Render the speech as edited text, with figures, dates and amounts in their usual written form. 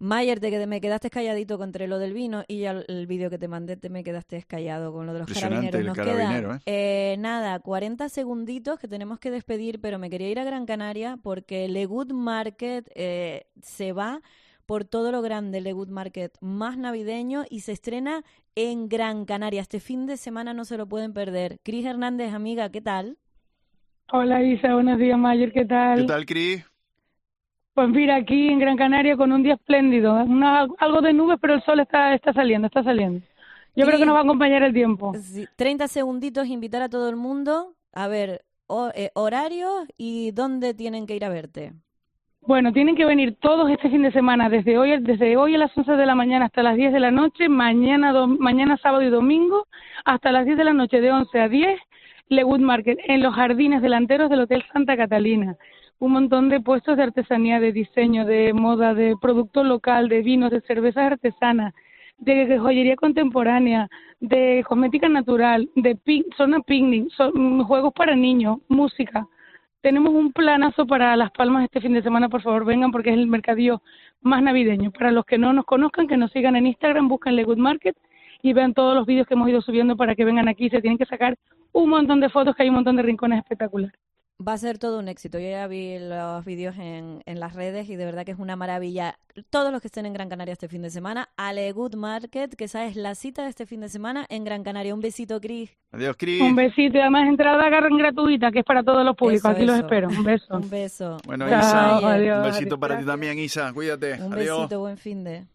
Mayer, me quedaste calladito contra lo del vino y ya el vídeo que te mandé te me quedaste callado con lo de los Impresionante carabineros. el carabinero, Nada, 40 segunditos que tenemos que despedir, pero me quería ir a Gran Canaria porque Le Good Market se va por todo lo grande, Le Good Market más navideño, y se estrena en Gran Canaria. Este fin de semana no se lo pueden perder. Cris Hernández, amiga, ¿qué tal? Hola Isa, buenos días Mayer, ¿qué ¿Qué tal? tal, Cris? Pues mira, aquí en Gran Canaria con un día espléndido, algo de nubes, pero el sol está saliendo, está saliendo. Yo creo que Cris, nos va a acompañar el tiempo. sí, 30 segunditos, invitar a todo el mundo a ver horarios y dónde tienen que ir a verte. Bueno, tienen que venir todos este fin de semana, desde hoy a las 11 de la mañana hasta las 10 de la noche, mañana sábado y domingo, hasta las 10 de la noche, de 11 a 10, Le Good Market, en los jardines delanteros del Hotel Santa Catalina. Un montón de puestos de artesanía, de diseño, de moda, de producto local, de vinos, de cervezas artesanas, de joyería contemporánea, de cosmética natural, de zona picnic, juegos para niños, música. Tenemos un planazo para Las Palmas este fin de semana, por favor vengan porque es el mercadillo más navideño. Para los que no nos conozcan, que nos sigan en Instagram, busquen Le Good Market y vean todos los vídeos que hemos ido subiendo para que vengan aquí. Se tienen que sacar un montón de fotos, que hay un montón de rincones espectaculares. Va a ser todo un éxito. Yo ya vi los vídeos en las redes y de verdad que es una maravilla. Todos los que estén en Gran Canaria este fin de semana, a Le Good Market, que esa es la cita de este fin de semana en Gran Canaria. Un besito, Cris. Adiós, Cris. Un besito y además entrada gratuita, que es para todos los públicos. Aquí los espero. Un beso. Un beso. Bueno, Chao, Isa, adiós, un besito adiós. para ti también, Isa. Cuídate. Un Adiós. besito, buen fin de.